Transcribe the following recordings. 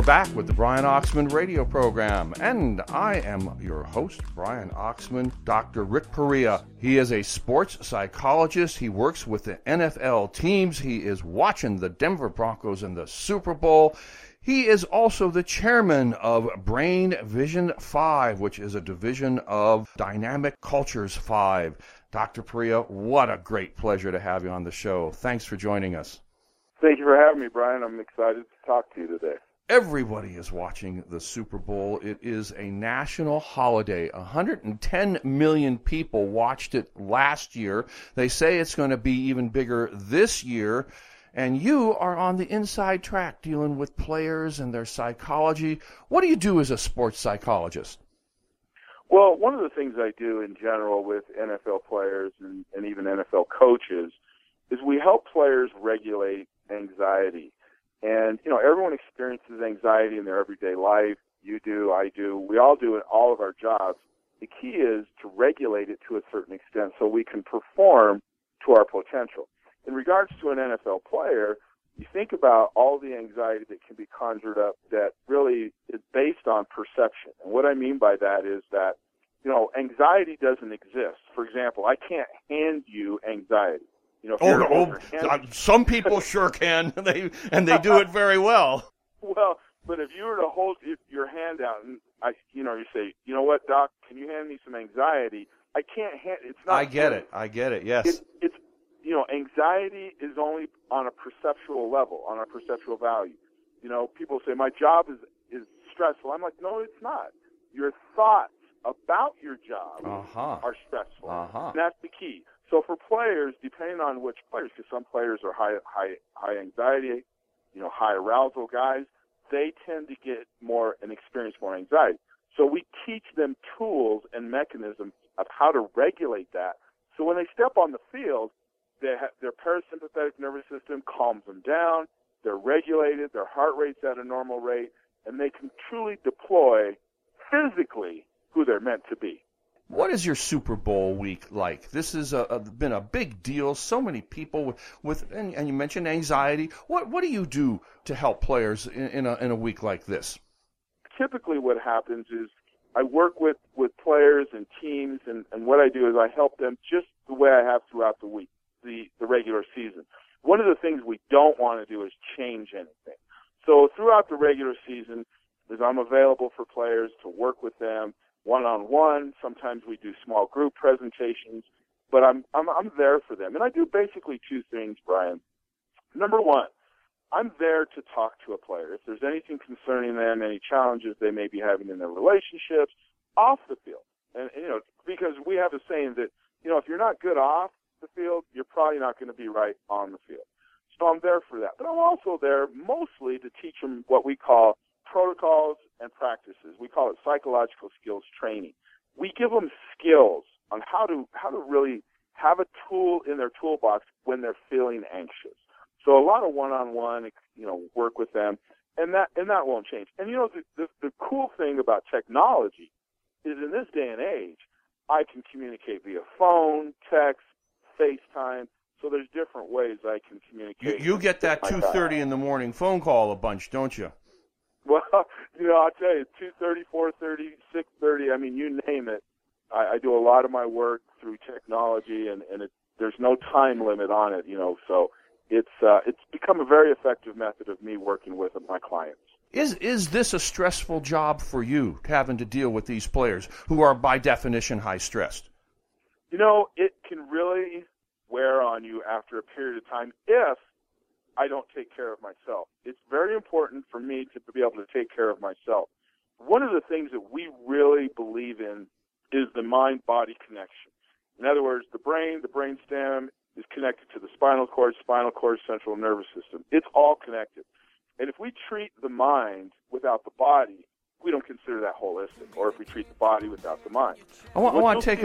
back with the Brian Oxman radio program, and I am your host, Brian Oxman, Dr. Rick Perea. He is a sports psychologist. He works with the NFL teams. He is watching the Denver Broncos in the Super Bowl. He is also the chairman of Brain Vision 5, which is a division of Dynamic Cultures 5. Dr. Perea, what a great pleasure to have you on the show. Thanks for joining us. Thank you for having me, Brian. I'm excited to talk to you today. Everybody is watching the Super Bowl. It is a national holiday. 110 million people watched it last year. They say it's going to be even bigger this year. And you are on the inside track dealing with players and their psychology. What do you do as a sports psychologist? Well, one of the things I do in general with NFL players and even NFL coaches is we help players regulate anxiety. And, you know, everyone experiences anxiety in their everyday life. You do, I do. We all do in all of our jobs. The key is to regulate it to a certain extent so we can perform to our potential. In regards to an NFL player, you think about all the anxiety that can be conjured up that really is based on perception. And what I mean by that is that, you know, anxiety doesn't exist. For example, I can't hand you anxiity. You know, some people sure can, and they do it very well. Well, but if you were to hold your hand out and you say, you know what, Doc, can you hand me some anxiety? I can't hand. It's not. I get it. Yes. It's you know, anxiety is only on a perceptual level, on a perceptual value. You know, people say my job is stressful. I'm like, no, it's not. Your thoughts about your job are stressful. And that's the key. So for players, depending on which players, because some players are high anxiety, you know, high arousal guys, they tend to get more and experience more anxiety. So we teach them tools and mechanisms of how to regulate that. So when they step on the field, their parasympathetic nervous system calms them down, they're regulated, their heart rate's at a normal rate, and they can truly deploy physically who they're meant to be. What is your Super Bowl week like? This has been a big deal. So many people and you mentioned anxiety. What do you do to help players in a week like this? Typically what happens is I work with players and teams, and what I do is I help them just the way I have throughout the week, the regular season. One of the things we don't want to do is change anything. So throughout the regular season, I'm available for players to work with them one-on-one. Sometimes we do small group presentations, but I'm there for them. And I do basically two things, Brian. Number one, I'm there to talk to a player. If there's anything concerning them, any challenges they may be having in their relationships, off the field. And you know, because we have a saying that, you know, if you're not good off the field, you're probably not going to be right on the field. So I'm there for that. But I'm also there mostly to teach them what we call protocols and practices. We call it psychological skills training. We give them skills on how to really have a tool in their toolbox when they're feeling anxious. So a lot of one-on-one, you know, work with them, and that won't change. And you know, the cool thing about technology is in this day and age, I can communicate via phone, text, FaceTime. So there's different ways I can communicate. You get that 2:30 in the morning phone call a bunch, don't you? Well, you know, I'll tell you, 2:30, 4:30, 6:30, I mean, you name it. I do a lot of my work through technology, and there's no time limit on it, you know, so it's become a very effective method of me working with my clients. Is this a stressful job for you, having to deal with these players who are, by definition, high-stressed? You know, it can really wear on you after a period of time if I don't take care of myself. It's very important for me to be able to take care of myself. One of the things that we really believe in is the mind-body connection. In other words, the brainstem is connected to the spinal cord, central nervous system. It's all connected. And if we treat the mind without the body, we don't consider that holistic, or if we treat the body without the mind. I want to take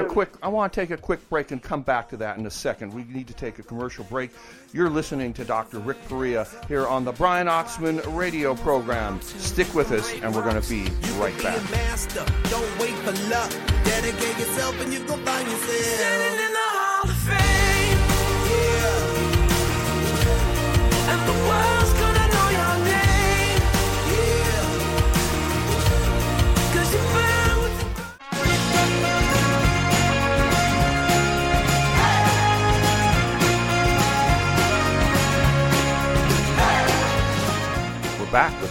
a quick break and come back to that in a second. We need to take a commercial break. You're listening to Dr. Rick Perea here on the Brian Oxman radio program. Stick with us, and we're going to be right back. Don't wait for luck. Dedicate yourself, and you're going to find yourself standing in the Hall of Fame. Yeah. And the world's going to know your name. Yeah.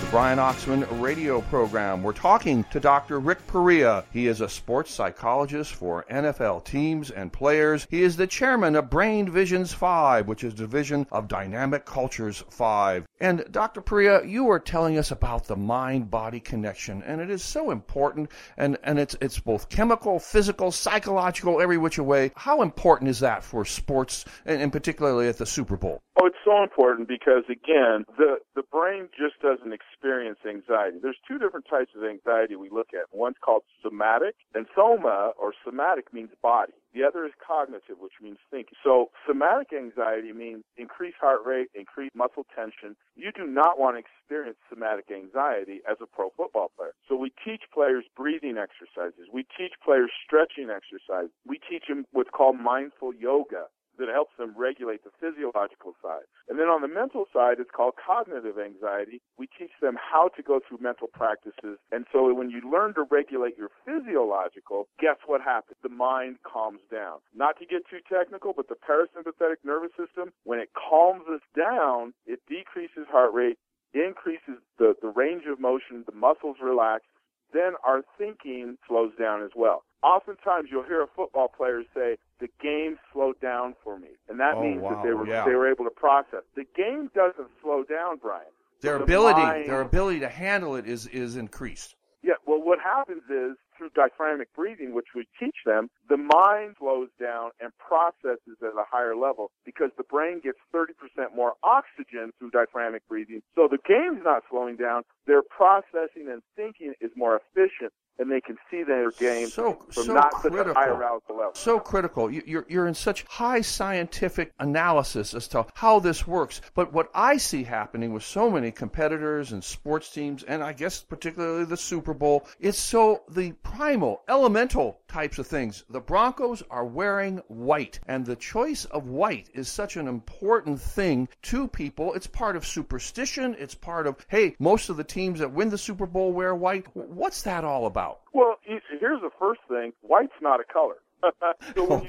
Brian Oxman radio program. We're talking to Dr. Rick Perea. He is a sports psychologist for NFL teams and players. He is the chairman of Brain Visions 5, which is a division of Dynamic Cultures 5. And Dr. Perea, you were telling us about the mind-body connection, and it is so important, and it's both chemical, physical, psychological, every which way. How important is that for sports, and particularly at the Super Bowl? Oh, it's so important because, again, the brain just doesn't experience anxiety. There's two different types of anxiety we look at. One's called somatic, and soma, or somatic, means body. The other is cognitive, which means thinking. So somatic anxiety means increased heart rate, increased muscle tension. You do not want to experience somatic anxiety as a pro football player. So we teach players breathing exercises. We teach players stretching exercises. We teach them what's called mindful yoga, that helps them regulate the physiological side. And then on the mental side, it's called cognitive anxiety. We teach them how to go through mental practices. And so when you learn to regulate your physiological, guess what happens? The mind calms down. Not to get too technical, but the parasympathetic nervous system, when it calms us down, it decreases heart rate, increases the range of motion, the muscles relax, then our thinking slows down as well. Oftentimes you'll hear a football player say, the game slowed down for me. And that means that they were able to process. The game doesn't slow down, Brian. Their ability to handle it is increased. Yeah, well, what happens is, through diaphragmatic breathing, which we teach them, the mind slows down and processes at a higher level because the brain gets 30% more oxygen through diaphragmatic breathing. So the game's not slowing down. Their processing and thinking is more efficient, and they can see their game from not such a high arousal level. So critical. You're in such high scientific analysis as to how this works. But what I see happening with so many competitors and sports teams, and I guess particularly the Super Bowl, it's so the primal, elemental types of things. The Broncos are wearing white, and the choice of white is such an important thing to people. It's part of superstition. It's part of, hey, most of the teams that win the Super Bowl wear white. What's that all about? Well, here's the first thing. White's not a color. So when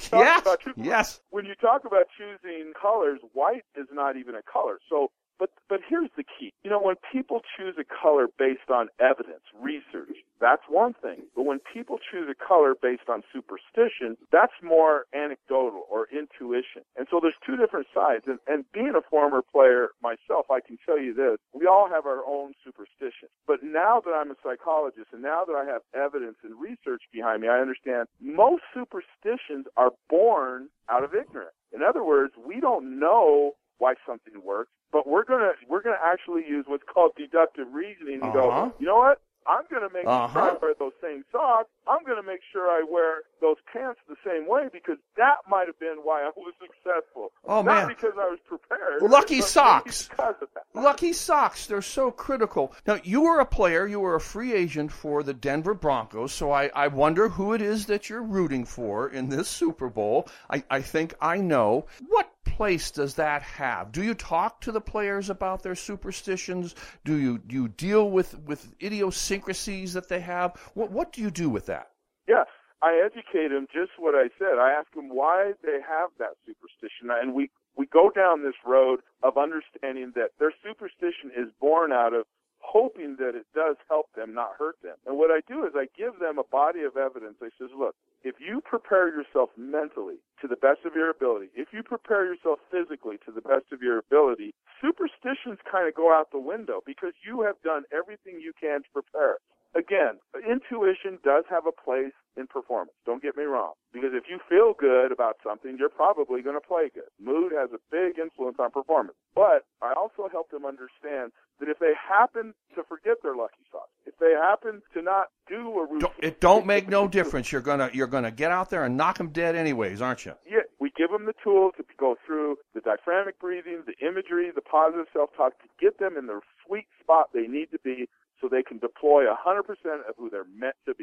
you talk about choosing colors, white is not even a color. So, but here's the key. You know, when people choose a color based on evidence, research, that's one thing. But when people choose a color based on superstition, that's more anecdotal or intuition. And so there's two different sides. And being a former player myself, I can tell you this. We all have our own superstition. But now that I'm a psychologist and now that I have evidence and research behind me, I understand most superstitions are born out of ignorance. In other words, we don't know why something works, but we're gonna actually use what's called deductive reasoning and go, you know what? I'm going to make sure I wear those same socks. I'm going to make sure I wear those pants the same way because that might have been why I was successful. Not because I was prepared. Lucky socks. Lucky socks. They're so critical. Now, you were a player. You were a free agent for the Denver Broncos, so I wonder who it is that you're rooting for in this Super Bowl. I think I know. What place does that have? Do you talk to the players about their superstitions? Do you deal with idiosyncrasies that they have? What do you do with that? Yes, I educate them just what I said. I ask them why they have that superstition, and we go down this road of understanding that their superstition is born out of hoping that it does help them, not hurt them. And what I do is I give them a body of evidence. I says, look, if you prepare yourself mentally to the best of your ability, if you prepare yourself physically to the best of your ability, superstitions kind of go out the window because you have done everything you can to prepare. Again, intuition does have a place in performance. Don't get me wrong. Because if you feel good about something, you're probably going to play good. Mood has a big influence on performance. But I also help them understand that if they happen to forget their lucky socks, if they happen to not do a routine, it don't make no difference. You're gonna get out there and knock them dead anyways, aren't you? Yeah, we give them the tools to go through the diaphragmatic breathing, the imagery, the positive self-talk to get them in the sweet spot they need to be so they can deploy 100% of who they're meant to be.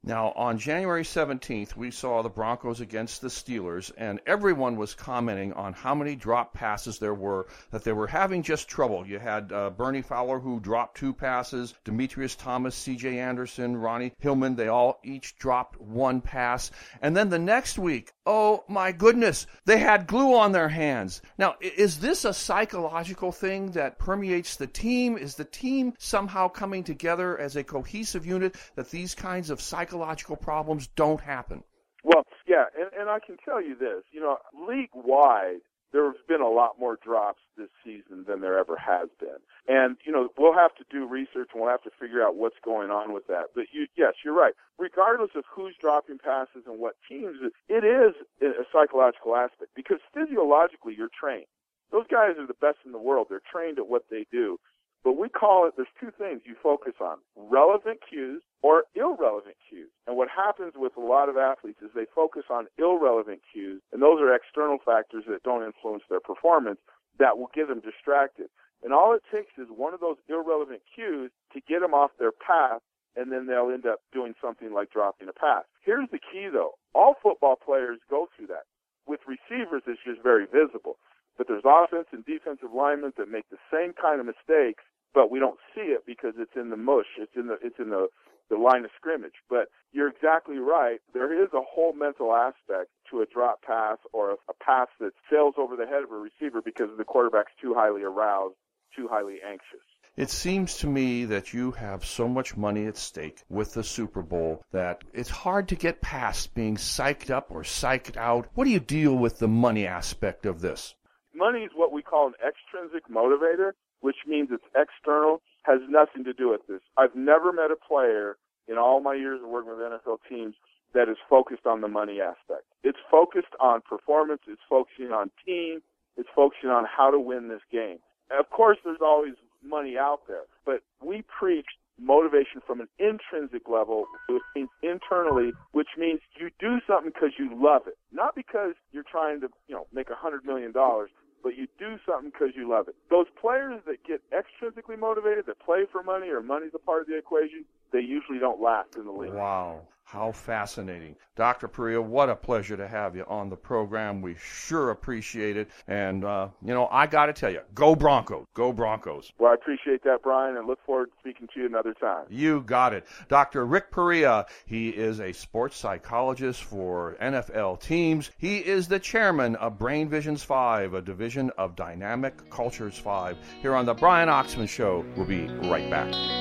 Now, on January 17th, we saw the Broncos against the Steelers, and everyone was commenting on how many drop passes there were, that they were having just trouble. You had Bernie Fowler, who dropped 2 passes, Demetrius Thomas, C.J. Anderson, Ronnie Hillman, they all each dropped 1 pass. And then the next week, oh my goodness, they had glue on their hands. Now, is this a psychological thing that permeates the team? Is the team somehow coming together as a cohesive unit that these kinds of psychological problems don't happen? Well, yeah, and I can tell you this, league-wide, there's been a lot more drops this season than there ever has been. And, we'll have to do research and we'll have to figure out what's going on with that. But yes, you're right. Regardless of who's dropping passes and what teams, it is a psychological aspect because physiologically you're trained. Those guys are the best in the world. They're trained at what they do. But we call it, there's 2 things you focus on, relevant cues or irrelevant cues. And what happens with a lot of athletes is they focus on irrelevant cues, and those are external factors that don't influence their performance that will get them distracted. And all it takes is one of those irrelevant cues to get them off their path, and then they'll end up doing something like dropping a pass. Here's the key, though. All football players go through that. With receivers, it's just very visible. But there's offense and defensive linemen that make the same kind of mistakes, but we don't see it because it's in the mush. It's in the line of scrimmage. But you're exactly right. There is a whole mental aspect to a drop pass or a pass that sails over the head of a receiver because the quarterback's too highly aroused, too highly anxious. It seems to me that you have so much money at stake with the Super Bowl that it's hard to get past being psyched up or psyched out. What do you deal with the money aspect of this? Money is what we call an extrinsic motivator, which means it's external, has nothing to do with this. I've never met a player in all my years of working with NFL teams that is focused on the money aspect. It's focused on performance, it's focusing on team, it's focusing on how to win this game. And of course, there's always money out there, but we preach motivation from an intrinsic level, which means internally, which means you do something because you love it, not because you're trying to, make $100 million, but you do something because you love it. Those players that get extrinsically motivated, that play for money or money's a part of the equation, they usually don't last in the league. Wow. How fascinating. Dr. Perea, what a pleasure to have you on the program. We sure appreciate it. And, I got to tell you, go Broncos. Go Broncos. Well, I appreciate that, Brian, and look forward to speaking to you another time. You got it. Dr. Rick Perea, he is a sports psychologist for NFL teams. He is the chairman of Brain Visions 5, a division of Dynamic Cultures 5. Here on the Brian Oxman Show. We'll be right back.